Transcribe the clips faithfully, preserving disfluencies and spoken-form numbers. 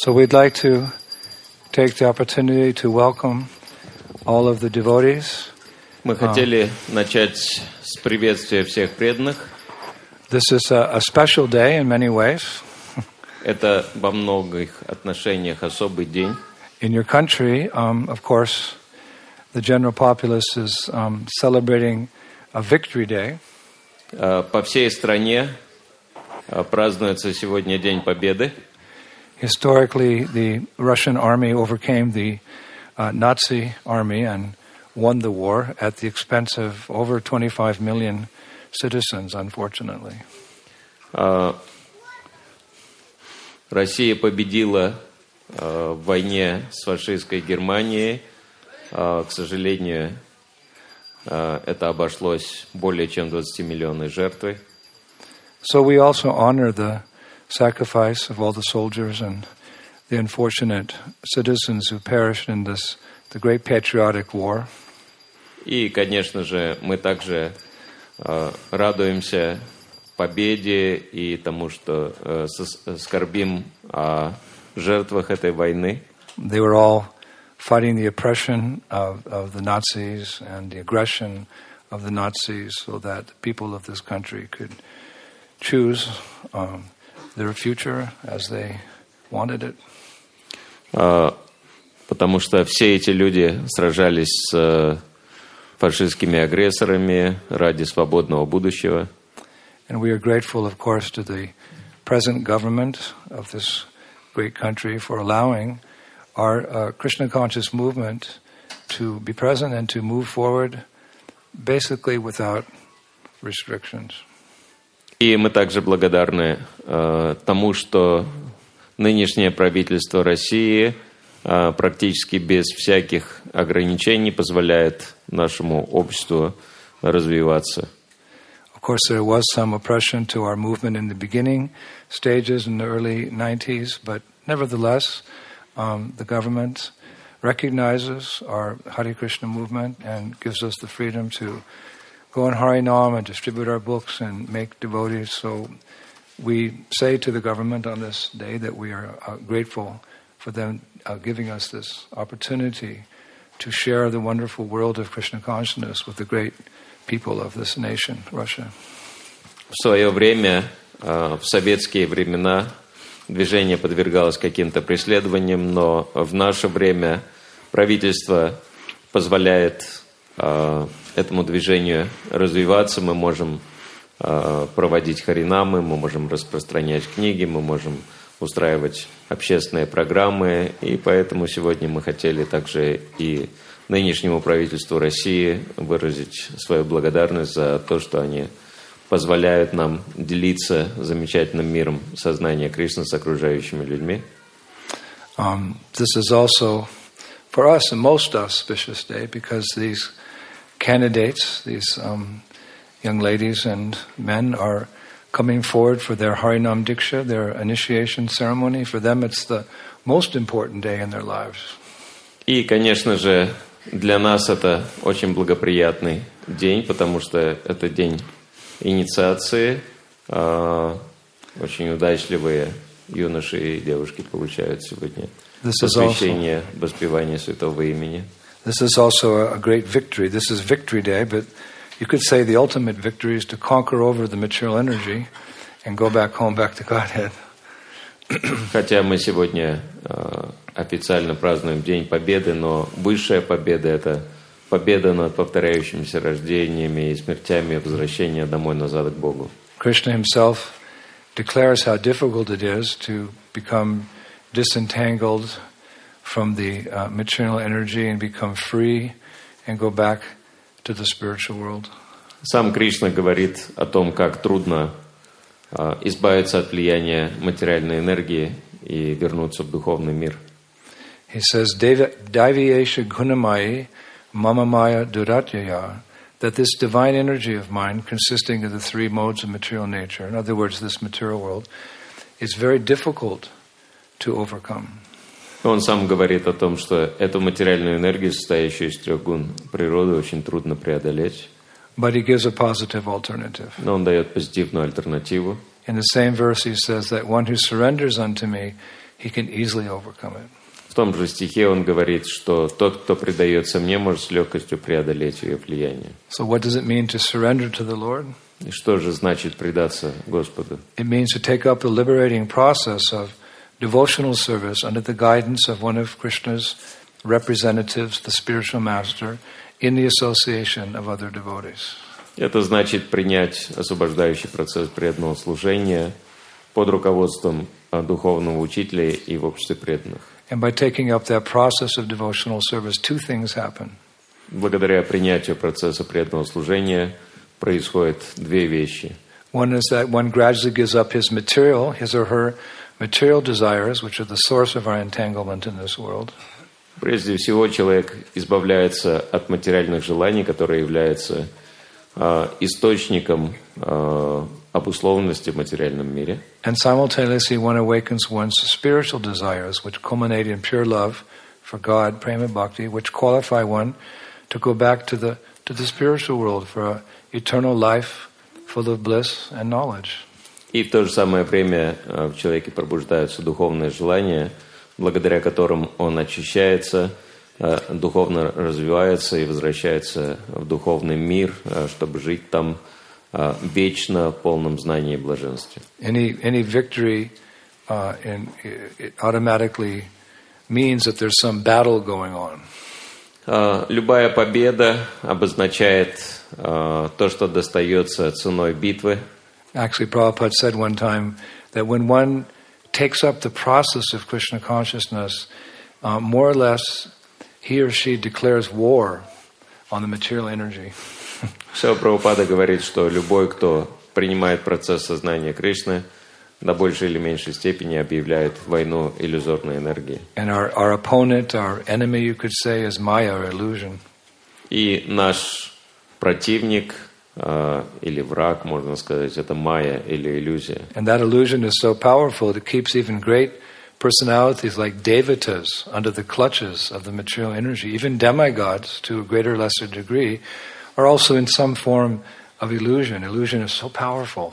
So we'd like to take the opportunity to welcome all of the devotees. Мы хотели начать с приветствия всех преданных. This is a, a special day in many ways. Это во многих отношениях особый день. In your country, um, of course, the general populace is um, celebrating a victory day. По всей стране празднуется сегодня День Победы. Historically, the Russian army overcame the uh, Nazi army and won the war at the expense of over twenty-five million citizens, unfortunately. Россия победила в войне с фашистской Германией. К сожалению, это обошлось более чем двадцатимиллионной жертвой. So we also honor the sacrifice of all the soldiers and the unfortunate citizens who perished in this, the great patriotic war. И, конечно же, мы также э, радуемся победе и тому, что э, скорбим о жертвах этой войны. They were all fighting the oppression of, of the Nazis and the aggression of the Nazis so that the people of this country could choose um, their future as they wanted it. Uh, потому что все эти люди сражались с uh, фашистскими агрессорами ради свободного будущего. And we are grateful, of course, to the present government of this great country for allowing our uh, Krishna conscious movement to be present and to move forward basically without restrictions. И мы также благодарны э, тому, что нынешнее правительство России э, практически без всяких ограничений позволяет нашему обществу развиваться. Of course, there was some oppression to our movement in the beginning stages in the early nineties, but nevertheless, um, the government recognizes our Hare Krishna movement and gives us the freedom to go on Harinam and distribute our books and make devotees. So we say to the government on this day that we are uh, grateful for them uh, giving us this opportunity to share the wonderful world of Krishna consciousness with the great people of this nation, Russia. В свое время, в советские времена, движение подвергалось каким-то преследованиям, но в наше время правительство позволяет этому движению развиваться, мы можем э, проводить харинамы, мы можем распространять книги, мы можем устраивать общественные программы, и поэтому сегодня мы хотели также и нынешнему правительству России выразить свою благодарность за то, что они позволяют нам делиться замечательным миром сознания Кришны с окружающими людьми. Um, this is also for us a most auspicious day because these candidates, these um, young ladies and men are coming forward for their Harinam Diksha, their initiation ceremony. For them, it's the most important day in their lives. И, конечно же, для нас это очень благоприятный день, потому что это день инициации. Очень удачливые юноши и девушки получают сегодня посвящение воспевания святого имени. This is also a great victory. This is Victory Day, but you could say the ultimate victory is to conquer over the material energy and go back home, back to Godhead. Хотя мы сегодня э, официально празднуем День Победы, но высшая победа – это победа над повторяющимися рождениями и смертями и возвращение домой назад к Богу. Krishna himself declares how difficult it is to become disentangled from the uh, material energy and become free and go back to the spiritual world. Сам Кришна говорит о том, как трудно uh, избавиться от влияния материальной энергии и вернуться в духовный мир. He says, Daiviyesha gunamayi mamamaya duratyaya, that this divine energy of mine, consisting of the three modes of material nature, in other words, this material world, is very difficult to overcome. Он сам говорит о том, что эту материальную энергию, состоящую из трех гун природы, очень трудно преодолеть. But he gives a positive alternative. Но он дает позитивную альтернативу. In the same verse he says that one who surrenders unto me he can easily overcome it. В том же стихе он говорит, что тот, кто предается мне, может с легкостью преодолеть ее влияние. So what does it mean to surrender to the Lord? И что же значит предаться Господу? It means to take up the liberating process of devotional service under the guidance of one of Krishna's representatives, the spiritual master, in the association of other devotees. Это значит принять освобождающий процесс преданного служения под руководством духовного учителя и в обществе преданных. And by taking up that process of devotional service, two things happen. Благодаря принятию процесса преданного служения происходят две вещи. One is that one gradually gives up his material, his or her material desires, which are the source of our entanglement in this world. Прежде всего, человек избавляется от материальных желаний, которые являются э, источником э, обусловленности в материальном мире. And simultaneously one awakens one's spiritual desires, which culminate in pure love for God, prema bhakti, which qualify one to go back to the to the spiritual world for an eternal life full of bliss and knowledge. И в то же самое время э, в человеке пробуждаются духовные желания, благодаря которым он очищается, э, духовно развивается и возвращается в духовный мир, э, чтобы жить там Uh, вечно в полном знании и блаженстве. Any any victory uh, in, it automatically means that there's some battle going on. Uh, любая победа обозначает uh, то, что достается ценой битвы. Actually, Prabhupada said one time that when one takes up the process of Krishna consciousness, uh, more or less he or she declares war on the material energy. Шрила Прабхупада говорит, что любой, кто принимает процесс сознания Кришны, до большей или меньшей степени объявляет войну иллюзорной энергии. And our, our opponent, our enemy, you could say, is Maya, or illusion. И наш противник э, или враг, можно сказать, это майя или иллюзия. And that illusion is so powerful that it keeps even great personalities like devatas under the clutches of the material energy. Even demigods, to a greater or lesser degree, are also in some form of illusion. Illusion is so powerful.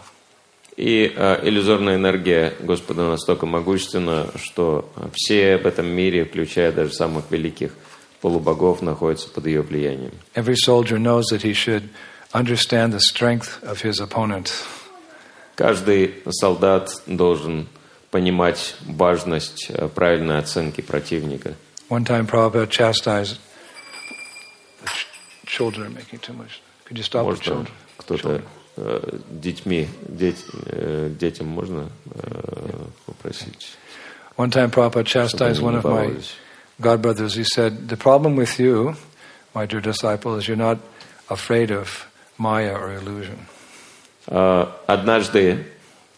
И э, иллюзорная энергия Господа настолько могущественна, что все в этом мире, включая даже самых великих полубогов, находятся под ее влиянием. Every soldier knows that he should understand the strength of his opponent. Каждый солдат должен понимать важность э, правильной оценки противника. One time Prabhupada chastised the ch- children making too much. Could you stop the Можно children? кто-то э, детьми, деть, э, детям можно э, попросить? One time Prabhupada chastised one of my godbrothers. He said, the problem with you, my dear disciple, is you're not afraid of Maya or illusion. Uh, однажды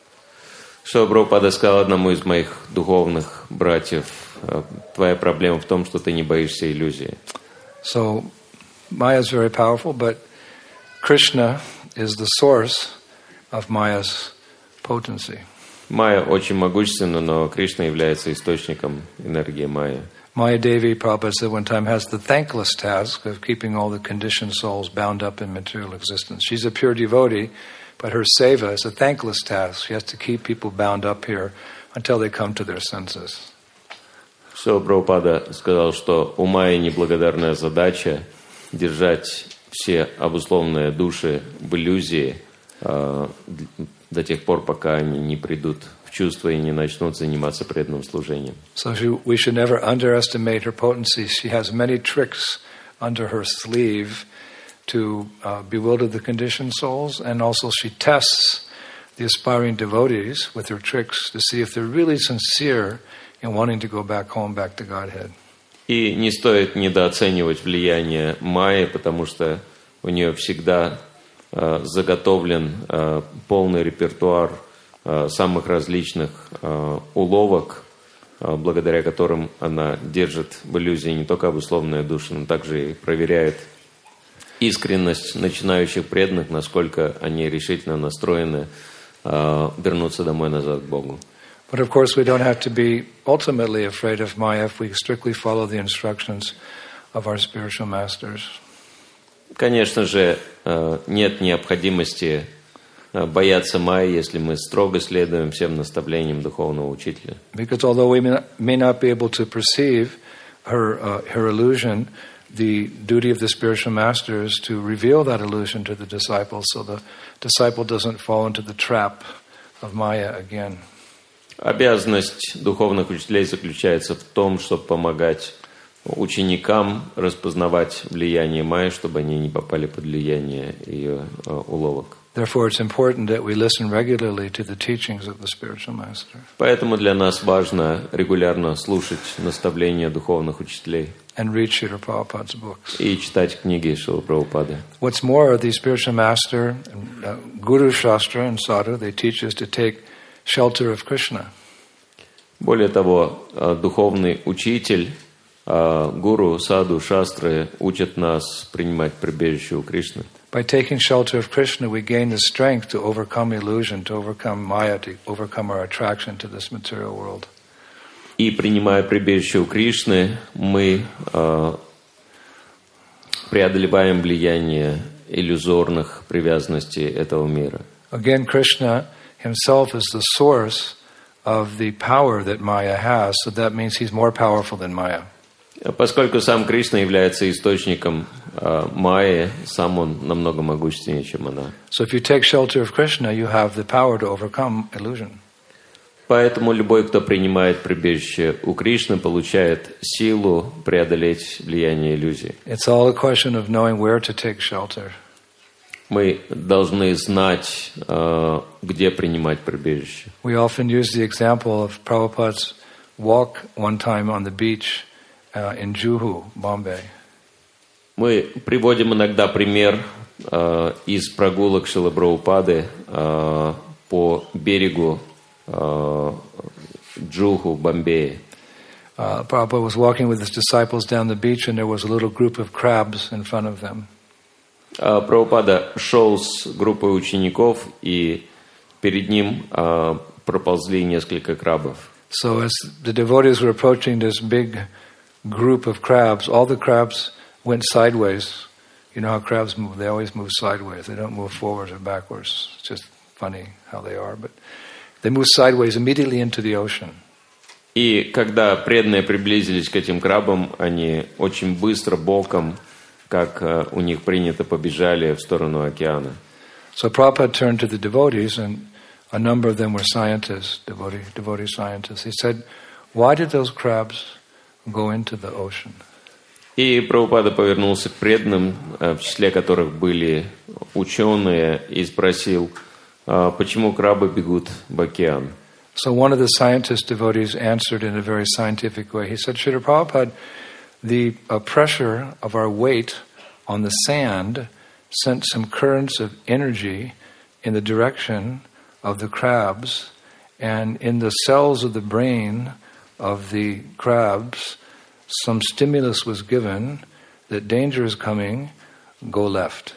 Шрила Прабхупада сказал одному из моих духовных братьев, твоя проблема в том, что ты не боишься иллюзии. So Maya is very powerful, but Krishna is the source of Maya's potency. Майя очень могущественна, но Кришна является источником энергии Майя. Maya Devi, Prabhupada said one time, has the thankless task of keeping all the conditioned souls bound up in material existence. She's a pure devotee, but her seva is a thankless task. She has to keep people bound up here until they come to their senses. Шрила Прабхупада сказал, что у Майи неблагодарная задача держать все обусловленные души в иллюзии э, до тех пор, пока они не придут в чувство и не начнут заниматься преданным служением. So she, we should never underestimate her potency. She has many tricks under her sleeve to uh, bewilder the conditioned souls, and also she tests the aspiring devotees with her tricks to see if they're really sincere in wanting to go back home, back to Godhead. И не стоит недооценивать влияние Майи, потому что у нее всегда э, заготовлен э, полный репертуар э, самых различных э, уловок, э, благодаря которым она держит в иллюзии не только обусловленные души, но также и проверяет искренность начинающих преданных, насколько они решительно настроены э, вернуться домой назад к Богу. But of course we don't have to be ultimately afraid of Maya if we strictly follow the instructions of our spiritual masters. Конечно же, нет необходимости бояться майя, если мы строго следуем всем наставлениям духовного учителя. Because although we may not be able to perceive her uh, her illusion, the duty of the spiritual master is to reveal that illusion to the disciple, so the disciple doesn't fall into the trap of Maya again. Обязанность духовных учителей заключается в том, чтобы помогать ученикам распознавать влияние майи, чтобы они не попали под влияние ее уловок. Therefore, it's important that we listen regularly to the teachings of the spiritual master. Поэтому для нас важно регулярно слушать наставления духовных учителей. And read Srila Prabhupada's books. И читать книги Шрилы Прабхупады. What's more, the spiritual master, uh, Guru Shastra and Sadhu, they teach us to take shelter of Krishna. Более того, духовный учитель, гуру, саду, шастры учат нас принимать прибежище у Кришны. By taking shelter of Krishna, we gain the strength to overcome illusion, to overcome Maya, to overcome our attraction to this material world. И принимая прибежище у Кришны, мы э, преодолеваем влияние иллюзорных привязанностей этого мира. Again, Krishna himself is the source of the power that Maya has, so that means he's more powerful than Maya. Поскольку сам Кришна является источником э, майи, сам он намного могущественнее, чем она. So if you take shelter of Krishna, you have the power to overcome illusion. Поэтому любой, кто принимает прибежище у Кришны, получает силу преодолеть влияние иллюзий. It's all a question of knowing where to take shelter. Мы должны знать, э, где принимать прибежище. We often use the example of Prabhupada's walk one time on the beach uh, in Juhu, Bombay. Мы приводим иногда пример э, из прогулок Шрилы Прабхупады э, по берегу э, Джуху в Бомбее. Uh, Prabhupada was walking with his disciples down the beach, and there was a little group of crabs in front of them. Uh, Прабхупада шел с группой учеников, и перед ним uh, проползли несколько крабов. So as the devotees were approaching this big group of crabs, all the crabs went sideways. You know how crabs move? They always move sideways. They don't move forwards or backwards. It's just funny how they are, but they move sideways immediately into the ocean. И когда преданные приблизились к этим крабам, они очень быстро боком, как uh, у них принято, побежали в сторону океана. So Prabhupada turned to the devotees, and a number of them were scientists, devotee, devotee scientists. He said, why did those crabs go into the ocean? И Прабхупада повернулся к преданным, в числе которых были ученые, и спросил, почему крабы бегут в океан. So one of the scientist devotees answered in a very scientific way. He said, Srila Prabhupada, the uh, pressure of our weight on the sand sent some currents of energy in the direction of the crabs, and in the cells of the brain of the crabs, some stimulus was given that danger is coming, go left.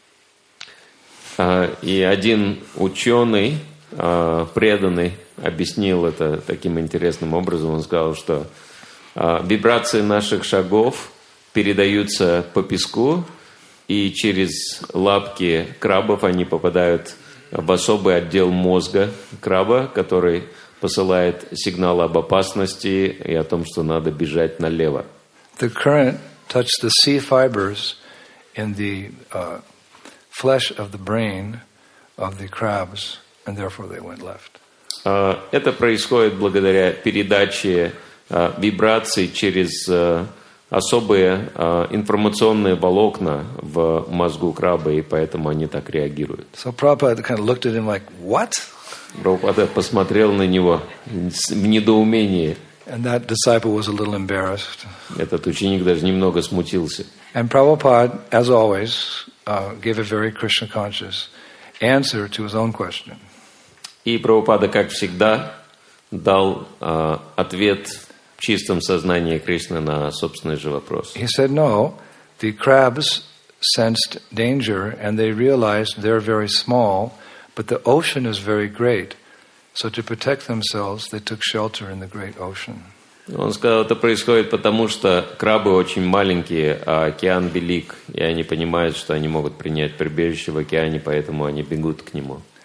Uh, и один ученый, uh, преданный, объяснил это таким интересным образом. Он сказал, что uh, вибрации наших шагов передаются по песку, и через лапки крабов они попадают в особый отдел мозга краба, который посылает сигнал об опасности и о том, что надо бежать налево. The current touched the C fibers in the uh, flesh of the brain of the crabs, and therefore they went left. Uh, это происходит благодаря передаче uh, вибраций через uh, особые uh, информационные волокна в мозгу краба, и поэтому они так реагируют. So Prabhupada kind of looked at him like, what? Прабхупада посмотрел на него в недоумении. And that disciple was a little embarrassed. Этот ученик даже немного смутился. And Prabhupada, as always, uh, gave a very Krishna-conscious answer to his own question. И Прабхупада, как всегда, дал uh, ответ в чистом сознании Кришны на собственный же вопрос. He said, no, the crabs sensed danger and they realized they're very small, but the ocean is very great. So to protect themselves, they took shelter in the great ocean. Он сказал, это происходит потому, что крабы очень маленькие, а океан велик, и они понимают, что они могут принять прибежище в океане, поэтому они бегут к нему.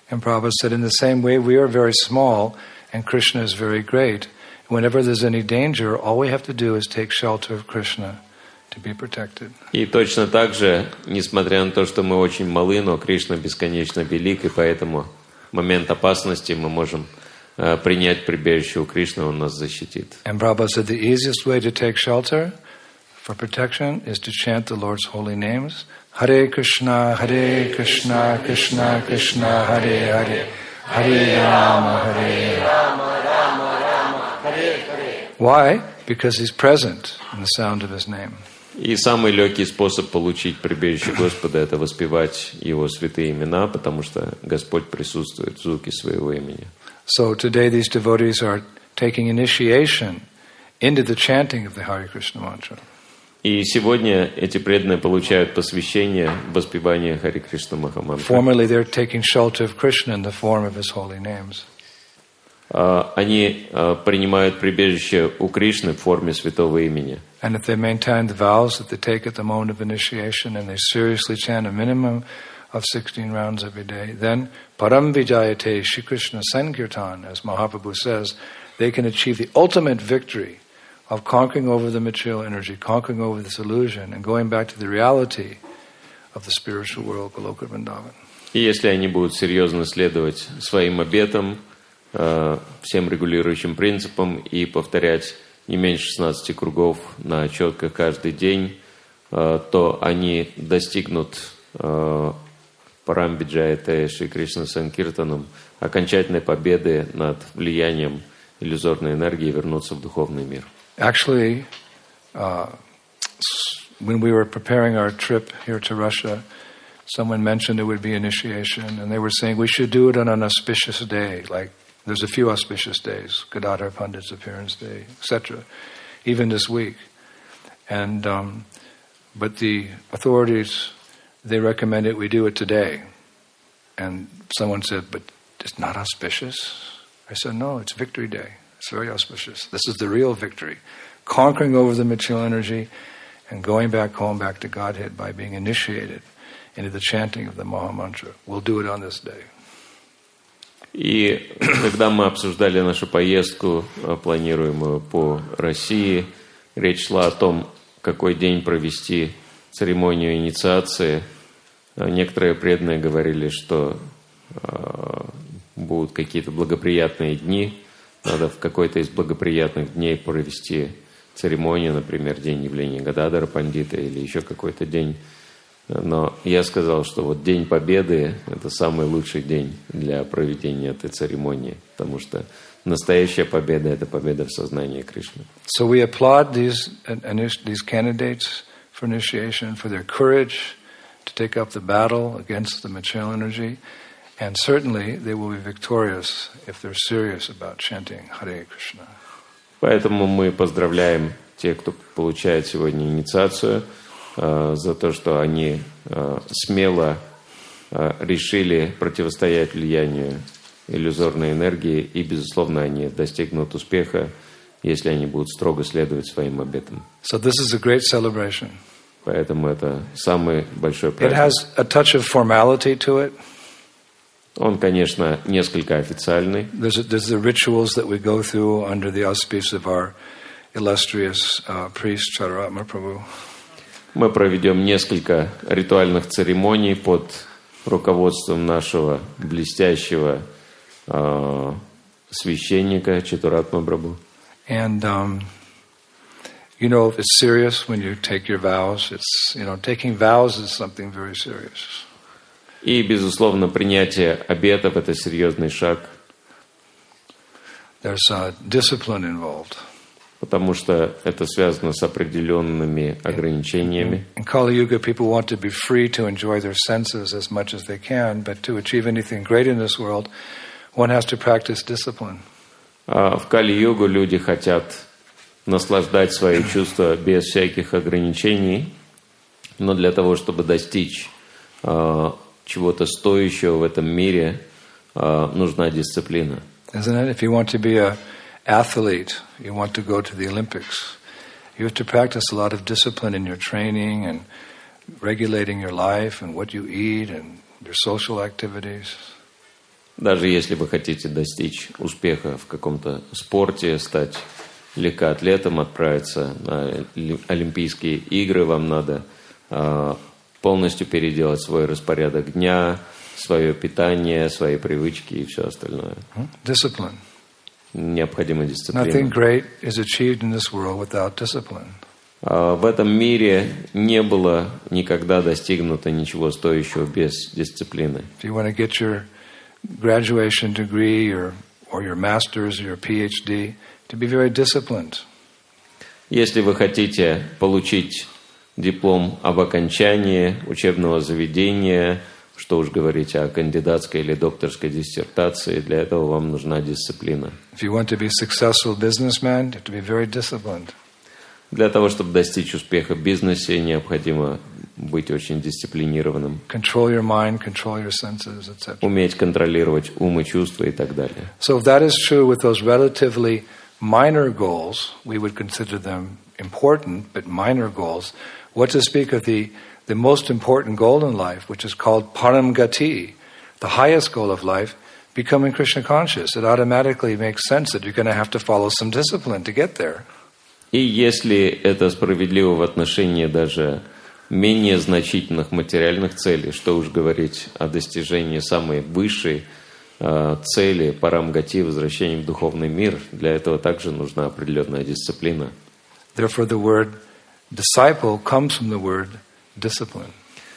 And Prabhupada said, in the same way, we are very small and Krishna is very great. Whenever there's any danger, all we have to do is take shelter of Krishna to be protected. И точно так же, несмотря на то, что мы очень малы, но Кришна бесконечно велик, и поэтому в момент опасности мы можем uh, принять прибежище у Кришны, Он нас защитит. And Prabhupada said the easiest way to take shelter for protection is to chant the Lord's holy names. Hare Krishna, Hare Krishna, Krishna Krishna, Hare Hare, Hare Rama, Hare Rama, Rama Rama, Hare Hare. Why? Because He's present in the sound of His name. И самый легкий способ получить прибежище Господа – это воспевать Его святые имена, потому что Господь присутствует в звуке Своего имени. So today these devotees are taking initiation into the chanting of the Hare Krishna mantra. И сегодня эти преданные получают посвящение в воспевании Харе Кришна Махамантры. Formerly they're taking shelter of Krishna in the form of His holy names. Они принимают прибежище у Кришны в форме святого имени. And if they maintain the vows that they take at the moment of initiation and they seriously chant a minimum of sixteen rounds every day, then Param Vijayate Shri Krishna Sankirtan, as Mahaprabhu says, they can achieve the ultimate victory of conquering over the material energy, conquering over this illusion, and going back to the reality of the spiritual world, Goloka Vrindavan. И если они будут серьезно следовать своим обетам, всем регулирующим принципам и повторять не меньше шестнадцати кругов на четках каждый день, то они достигнут Парамбиджаяте Шри Кришна Санкиртаном окончательной победы над влиянием иллюзорной энергии и вернуться в духовный мир. Actually, uh, when we were preparing our trip here to Russia, someone mentioned it would be initiation, and they were saying we should do it on an auspicious day, like there's a few auspicious days, Gadadhar Pandit's appearance day, et cetera, even this week. And um, but the authorities, they recommended we do it today. And someone said, but it's not auspicious? I said, no, it's Victory Day. It's very auspicious. This is the real victory. Conquering over the material energy and going back home, back to Godhead by being initiated into the chanting of the Maha Mantra. We'll do it on this day. И когда мы обсуждали нашу поездку, планируемую по России, речь шла о том, какой день провести церемонию инициации. Некоторые преданные говорили, что э, будут какие-то благоприятные дни. Надо в какой-то из благоприятных дней провести церемонию, например, день явления Гададхара Пандита или еще какой-то день. Но я сказал, что вот День Победы – это самый лучший день для проведения этой церемонии, потому что настоящая победа – это победа в сознании Кришны. So we applaud these, these candidates for initiation for their courage to take up the battle against the material energy, and certainly they will be victorious if they're serious about chanting Hare Krishna. Поэтому мы поздравляем тех, кто получает сегодня инициацию, за то, что они смело решили противостоять влиянию иллюзорной энергии, и, безусловно, они достигнут успеха, если они будут строго следовать своим обетам. So this is a great celebration. Поэтому это самый большой It праздник. has a touch of formality to it. Он, конечно, несколько официальный. There's, a, there's the rituals that we go through under the auspice of our illustrious uh, priest, Charuratma Prabhu. Мы проведем несколько ритуальных церемоний под руководством нашего блестящего э, священника Чатуратма Прабху. And um, you know, if it's serious when you take your vows, it's, you know, taking vows is something very serious. И, безусловно, принятие обетов – это серьезный шаг. There's uh, discipline involved. Потому что это связано с определенными ограничениями. In Kali Yuga, people want to be free to enjoy their senses as much as they can, but to achieve anything great in this world, one has to practice discipline. А в Кали-югу люди хотят наслаждать свои чувства без всяких ограничений, но для того, чтобы достичь а, чего-то стоящего в этом мире, а, нужна дисциплина. Isn't it? If you want to be a athlete, you want to go to the Olympics, you have to practice a lot of discipline in your training and regulating your life and what you eat and your social activities. Даже если вы хотите достичь успеха в каком-то спорте, стать легкоатлетом, отправиться на Олимпийские игры, вам надо э, полностью переделать свой распорядок дня, свое питание, свои привычки и все остальное. Discipline. Необходима дисциплина. Nothing great is achieved in this world without discipline. Uh, в этом мире не было никогда достигнуто ничего стоящего без дисциплины. If you want to get your graduation degree or, or your master's or your PhD, to be very disciplined. Если вы хотите получить диплом об окончании учебного заведения, что уж говорить о кандидатской или докторской диссертации, для этого вам нужна дисциплина. If you want to be a successful businessman, you have to be very disciplined. Для того, чтобы достичь успеха в бизнесе, необходимо быть очень дисциплинированным. Control your mind, control your senses, et cetera. Уметь контролировать ум и чувства и так далее. So if that is true with those relatively minor goals, we would consider them important, but minor goals. What to speak of the, the most important goal in life, which is called Param Gati, the highest goal of life, becoming Krishna conscious. It automatically makes sense that you're going to have to follow some discipline to get there. И если это справедливо в отношении даже менее значительных материальных целей, что уж говорить о достижении самой высшей э, цели, парамгати, возвращения в духовный мир, для этого также нужна определенная дисциплина. Therefore, the word disciple comes from the word discipline.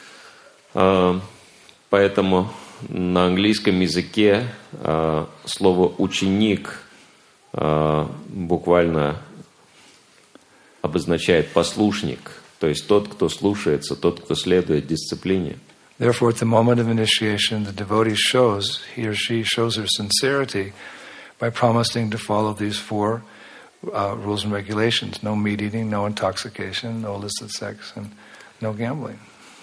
Э, поэтому на английском языке э, слово «ученик» э, буквально обозначает послушник, то есть тот, кто слушается, тот, кто следует дисциплине. Therefore, at the moment of initiation, the devotee shows, he or she shows her sincerity by promising to follow these four uh, rules and regulations: no meat eating, no intoxication, no illicit sex, and no gambling.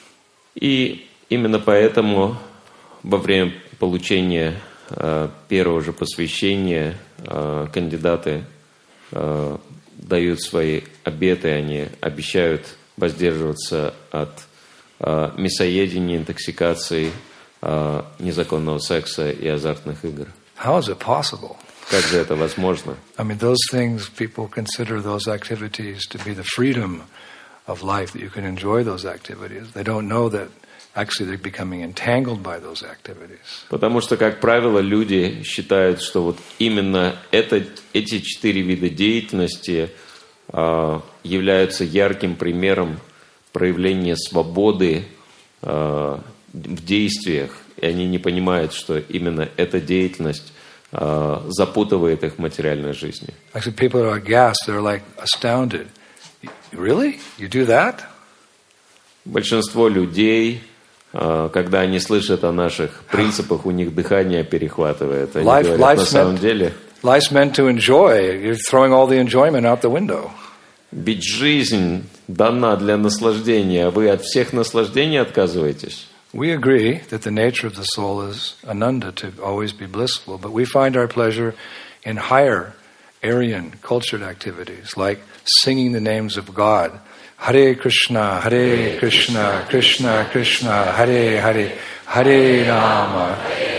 И именно поэтому во время получения э, первого же посвящения э, кандидаты э, дают свои обеты, они обещают воздерживаться от э, мясоедения, интоксикации, э, незаконного секса и азартных игр. How is it possible? Как же это возможно? I mean, those things, people consider those activities to be the freedom of life, that you can enjoy those activities. They don't know that actually they're becoming entangled by those activities. Потому что, как правило, люди считают, что вот именно это, эти четыре вида деятельности э, являются ярким примером проявления свободы э, в действиях, и они не понимают, что именно эта деятельность э, запутывает их в материальной жизни. Actually, people are aghast, they're like astounded. Really? You do that? Большинство людей, когда они слышат о наших принципах, у них дыхание перехватывает. Они Life, говорят, на life's, самом meant, деле, life's meant to enjoy. You're throwing all the enjoyment out the window. ведь жизнь дана для наслаждения, а вы от всех наслаждений отказываетесь. We agree that the nature of the soul is ananda, to always be blissful, but we find our pleasure in higher, Aryan, cultured activities, like singing the names of God. Hare Krishna, Hare Krishna, Krishna Krishna, Hare Hare, Hare Rama.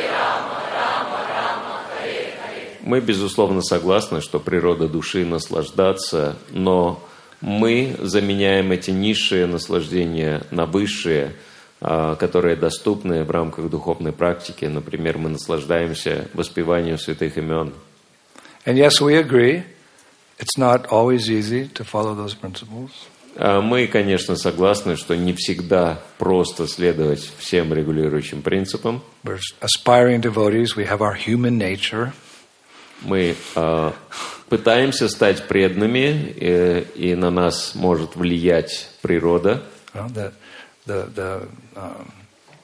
Мы, безусловно, согласны, что природа души наслаждаться, но мы заменяем эти низшие наслаждения на высшие, которые доступны в рамках духовной практики. Например, мы наслаждаемся воспеванием святых имен. And yes, we agree, it's not always easy to follow those principles. Мы, конечно, согласны, что не всегда просто следовать всем регулирующим принципам. We're aspiring devotees, we have our human nature. Мы э, пытаемся стать преданными, и, и на нас может влиять природа. Well, the, the, the, um,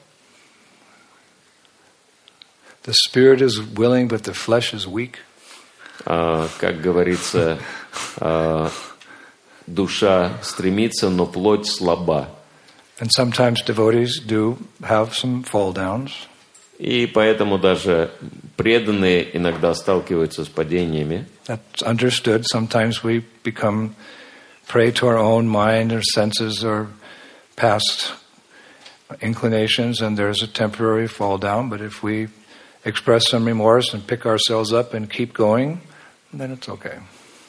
the spirit is willing, but the flesh is weak. Э, как говорится, э, душа стремится, но плоть слаба. And sometimes devotees do have some fall downs. И поэтому даже преданные иногда сталкиваются с падениями. That's understood. Sometimes we become prey to our own mind or senses or past inclinations, and there's a temporary fall down. But if we express some remorse and pick ourselves up and keep going, then it's okay.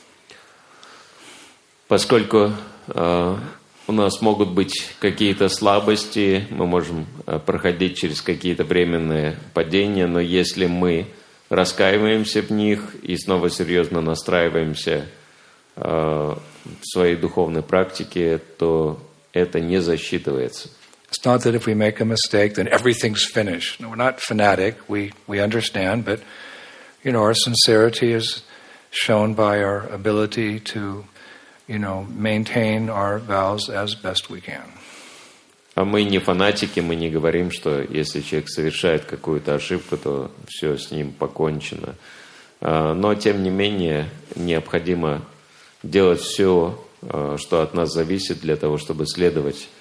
Поскольку э, у нас могут быть какие-то слабости, мы можем э, проходить через какие-то временные падения, но если мы раскаиваемся в них и снова серьезно настраиваемся э, в своей духовной практике, то это не засчитывается. It's not that if we make a mistake, then everything's finished. No, we're not fanatic. We we understand, but you know, our sincerity is shown by our ability to, you know, maintain our vows as best we can. А мы не фанатики, мы не говорим, что если человек совершает какую-то ошибку, то все с ним покончено. Но тем не менее необходимо делать все, что от нас зависит, для того, чтобы следовать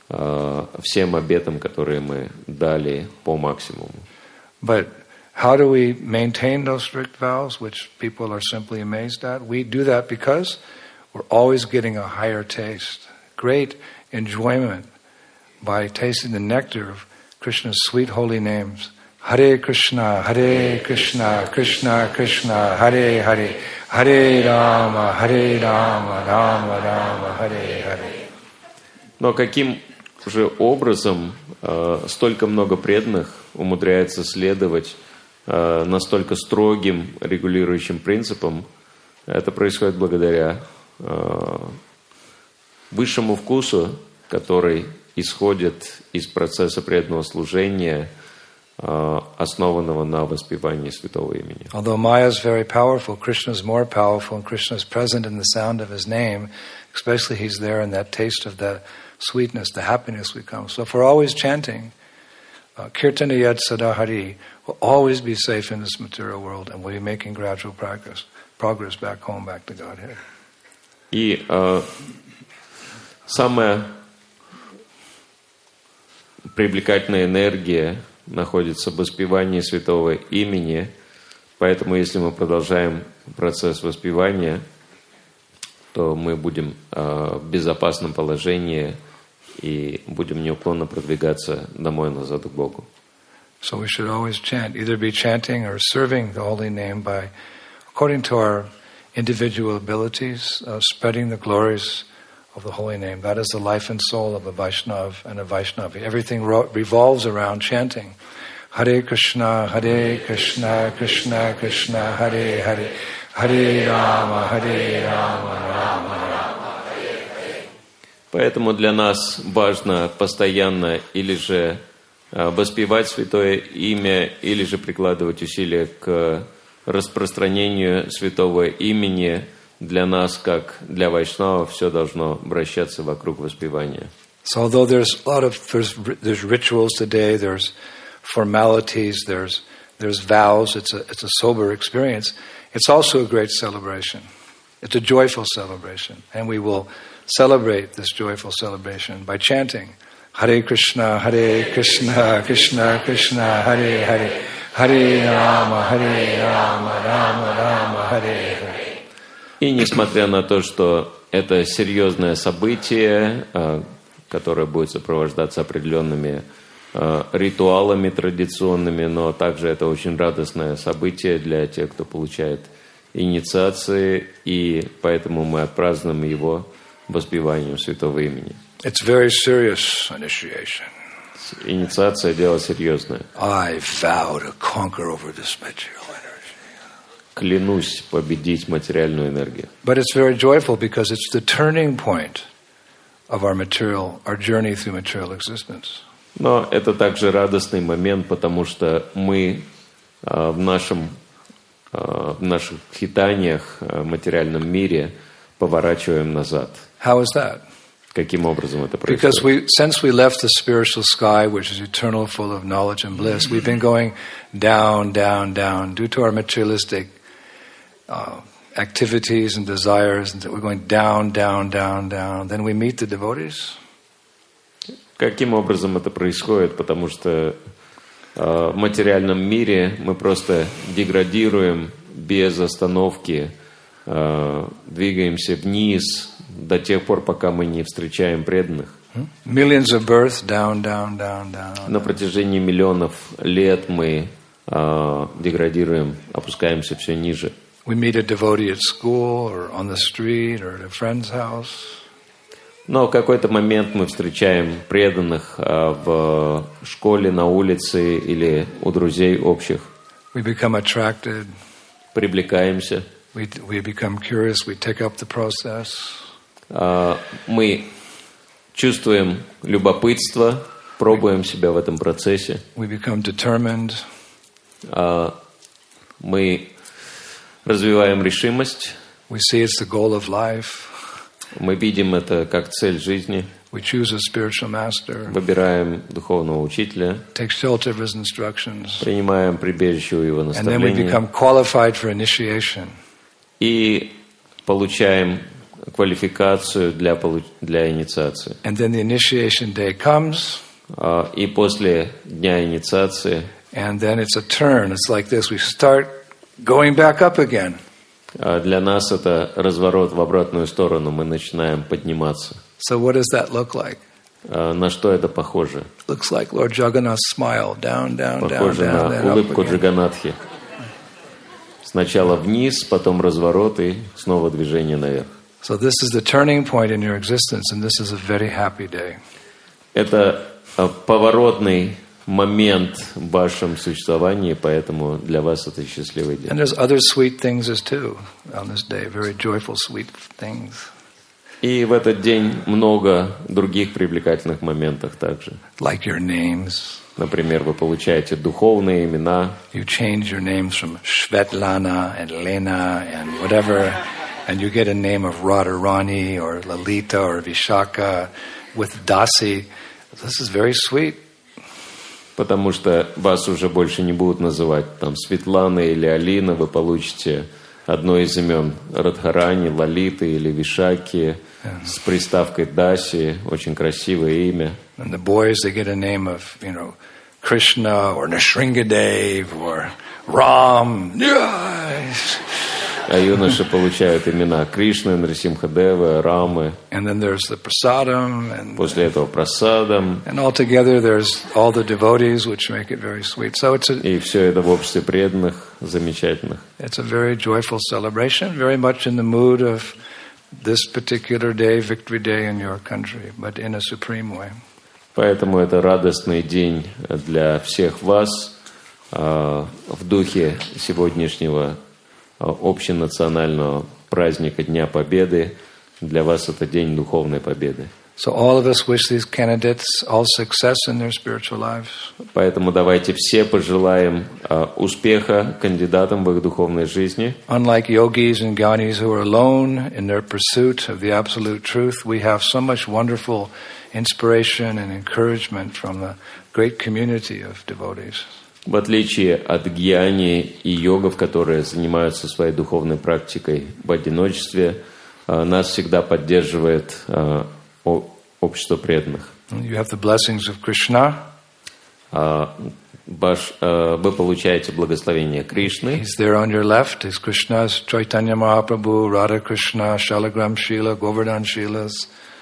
всем обетам, которые мы дали по максимуму. But how do we maintain those strict vows, which people are simply amazed at? We do that because we're always getting a higher taste, great enjoyment by tasting the nectar of Krishna's sweet holy names. Hare Krishna, Hare Krishna, Krishna Krishna, Hare Hare, Hare Rama, Hare Rama, Rama Rama, Hare Hare. Но каким же образом э, столько много преданных умудряется следовать э, настолько строгим регулирующим принципам? Это происходит благодаря э, высшему вкусу, который исходит из процесса преданного служения, э, основанного на воспевании святого имени. Although Maya is very powerful, Krishna is more powerful, and Krishna is present in the sound of his name, especially he's there in that taste of the sweetness, the happiness we come. So if we're always chanting, uh, Kirtana Yad Sada Hari, we'll always be safe in this material world, and we'll be making gradual progress, progress back home, back to Godhead. И э, самая привлекательная энергия находится в воспевании святого имени, поэтому если мы продолжаем процесс воспевания, то мы будем э, в безопасном положении и будем неуклонно продвигаться домой назад к Богу. So we should always chant, either be chanting or serving the holy name by, according to our individual abilities, uh, spreading the glories of the holy name. That is the life and soul of a Vaishnava and a Vaishnavi. Everything ro- revolves around chanting. Hare Krishna, Hare Krishna, Krishna Krishna, Hare Hare, Hare Rama, Hare Rama, Rama Rama, Hare Hare. Поэтому для нас важно постоянно или же воспевать святое имя, или же прикладывать усилия к распространению святого имени. Для нас, как для вайшнавов, все должно вращаться вокруг воспевания. So although there's a lot of there's there's rituals today, there's formalities, there's there's vows, it's a it's a sober experience. It's also a great celebration. It's a joyful celebration, and we will celebrate this joyful celebration by chanting Hare Krishna, Hare Krishna, Krishna Krishna, Hare Hare, Hare Rama, Hare Rama, Rama Rama, Hare Hare. И несмотря на то, что это серьезное событие, которое будет сопровождаться определенными ритуалами традиционными, но также это очень радостное событие для тех, кто получает инициации, и поэтому мы отпразднуем его воспеванием святого имени. It's very serious initiation. Инициация – дело серьезное. I vow to conquer over this material energy. Клянусь победить материальную энергию. But it's very joyful because it's the turning point of our material, our journey through material existence. Но это также радостный момент, потому что мы в нашем в наших хитаниях в материальном мире поворачиваем назад. How is that? Каким образом это происходит? Because we, since we left the spiritual sky, which is eternal, full of knowledge and bliss, we've been going down, down, down, due to our materialistic uh, activities and desires, and we're going down, down, down, down. Then we meet the devotees. Каким образом это происходит? Потому что э, в материальном мире мы просто деградируем без остановки, э, двигаемся вниз до тех пор, пока мы не встречаем преданных. Millions of births, down, down, down, down. На протяжении миллионов лет мы э, деградируем, опускаемся все ниже. We meet a devotee at school or on the street or at a friend's house. Но в какой-то момент мы встречаем преданных э, в школе, на улице или у друзей общих. We become attracted. Привлекаемся. We, we become curious. We take up the process. Э, мы чувствуем любопытство, пробуем себя в этом процессе. We become determined. Э, мы развиваем решимость. We see it's the goal of life. Мы видим это как цель жизни. We choose a spiritual master. Выбираем духовного учителя. Take shelter of his instructions. Принимаем прибежище у его And then we наставления. become qualified for initiation. И получаем квалификацию для, получ- для инициации. And then the initiation day comes, А, И после дня инициации and then it's a turn. It's like this. We start going back up again. а, для нас это разворот в обратную сторону. Мы начинаем подниматься. So what does that look like? А, На что это похоже? Looks like Lord Jagannath's smile. Down, down, down, Похоже down, на then up улыбку again. Джаганатхи. Сначала вниз, потом разворот и снова движение наверх. So this is the turning point in your existence, and this is a very happy day. Это а, поворотный момент в вашем существовании, поэтому для вас это счастливый And день. there's other sweet things as too on this day, very joyful, sweet things. И в этот день много других привлекательных моментов также. Like your names. Например, вы получаете духовные имена, You change your names from Svetlana and Lena and whatever, and you get a name of Radharani or Lalita or Vishaka with Dasi. This is very sweet. потому что вас уже больше не будут называть там Светлана или Алина, вы получите одно из имен Радхарани, Лалиты или Вишаки с приставкой Даси, очень красивое имя. And the boys, they get a name of, you know, Krishna or Nrsingadev or Ram. А юноши получают имена Кришны, Нрсимхадева, Рамы. And then there's the prasadam, and После этого Прасадам. and altogether there's all the devotees, which make it very sweet. So it's a И все это в обществе преданных, замечательных. it's a very joyful celebration, very much in the mood of this particular day, Victory Day in your country, but in a supreme way. Поэтому это радостный день для всех вас а, в духе сегодняшнего а, общенационального праздника Дня Победы. Для вас это день духовной победы. So all of us wish these candidates all success in their spiritual lives. Поэтому давайте все пожелаем а, успеха кандидатам в их духовной жизни. Unlike yogis and gyanis who are alone in their pursuit of the absolute truth, we have so much wonderful inspiration and encouragement from the great community of devotees. В отличие от гьяни и йогов, которые занимаются своей духовной практикой в одиночестве, а, нас всегда поддерживает а, о- общество преданных. You have the blessings of Krishna. А, ваш, а, вы получаете благословение Кришны. He's there on your left. Is Krishna's Chaitanya Mahaprabhu, Radha Krishna, Shalagram Shila, Govardhan Shilas.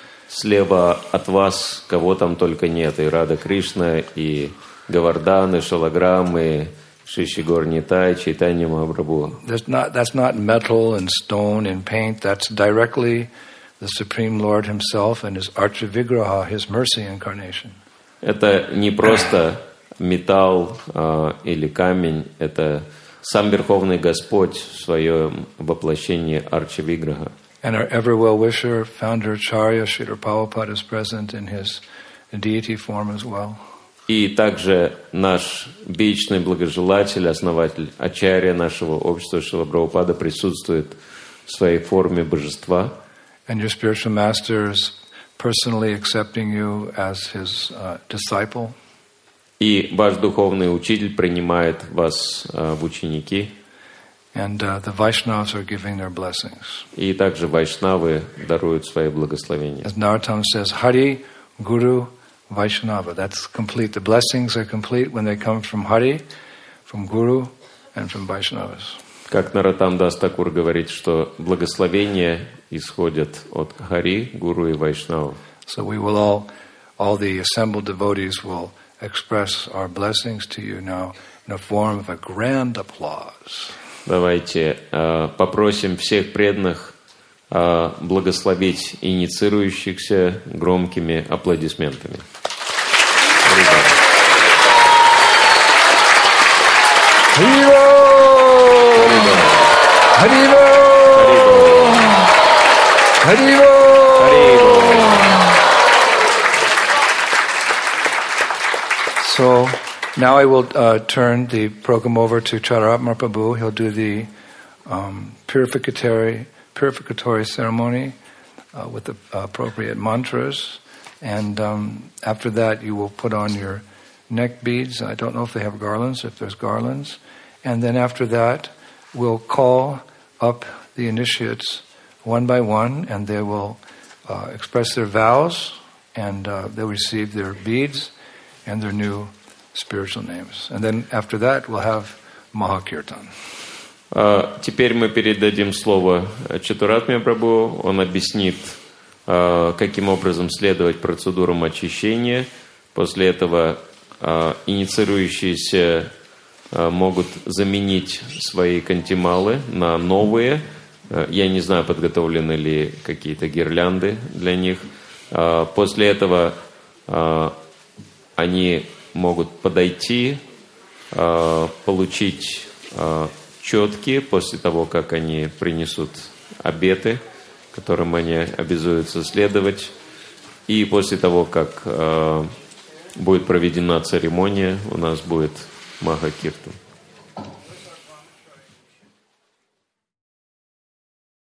Слева от вас кого там только нет. И Рада Кришна, и Гаварданы, Шалаграммы, Шишигор Нитай, Чайтанья Махапрабху. That's not, that's not metal and stone and paint. That's directly the Supreme Lord Himself and His Archa Vigraha, His mercy incarnation. Это не просто металл а, или камень, это сам Верховный Господь в своем воплощении Арча Виграха. And our ever well-wisher, founder Acharya, Srila Prabhupada, is present in his deity form as well. И также наш вечный благожелатель, основатель Ачарья нашего общества Шрила Прабхупада присутствует в своей форме божества. And your spiritual master is personally accepting you as his uh, disciple. И ваш духовный учитель принимает вас а, в ученики. And uh, the Vaishnavas are giving their blessings. И также вайшнавы даруют свои благословения. As Narottam says, Hari, Guru, Vaishnava. That's complete. The blessings are complete when they come from Hari, from Guru, and from Vaishnavas. Как Нароттам Дас Такур говорит, что благословения исходят от Хари, Гуру и Вайшнавов. So we will all, all the assembled devotees will express our blessings to you now in a form of a grand applause. Давайте э, попросим всех преданных э, благословить инициирующихся громкими аплодисментами. Хариво! Хариво! Хариво! So now I will uh, turn the program over to Chararatma Prabhu. He'll do the um, purificatory purificatory ceremony uh, with the appropriate mantras, and um, after that you will put on your neck beads. I don't know if they have garlands, if there's garlands. And then after that, we'll call up the initiates one by one, and they will uh, express their vows, and uh, they'll receive their beads and their new spiritual names. And then after that, we'll have Mahakirtan. Uh, теперь мы передадим слово Чатуратме Прабху. Он объяснит, uh, каким образом следовать процедурам очищения. После этого uh, инициирующиеся uh, могут заменить свои кантималы на новые. Uh, я не знаю, подготовлены ли какие-то гирлянды для них. Uh, после этого uh, они могут подойти, uh, получить uh, четки после того, как они принесут обеты, которым они обязуются следовать. И после того, как uh, будет проведена церемония, у нас будет Махакиртан.